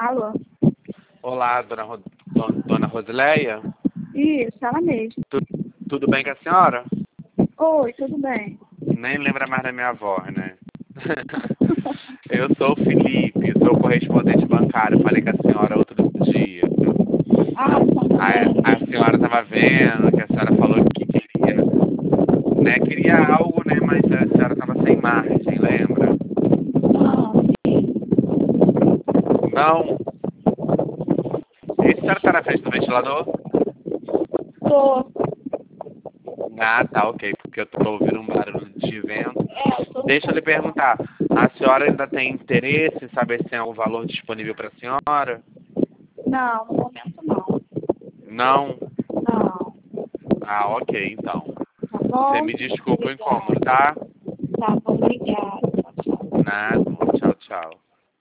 Alô? Olá, dona Rosileia. Isso, ela mesma. Tudo bem com a senhora? Oi, tudo bem? Nem lembra mais da minha voz, né? Eu sou o Felipe, sou correspondente bancário. Falei com a senhora outro dia. Ah, A senhora estava vendo que a senhora falou que queria, né? Queria algo, né? Mas a senhora estava sem margem, lembra? Não. E a senhora está na frente do ventilador? tô. Ah, tá, ok. Porque eu tô ouvindo um barulho de vento. Tô. Deixa eu lhe perguntar, a senhora ainda tem interesse em saber se tem algum valor disponível para a senhora? Não, no momento não. Não? Não. Ah, ok, então. Tá Você bom? me desculpa o Obrigada. incômodo, tá? Tá bom, obrigada. Tchau, tchau. Nada. Tchau, tchau.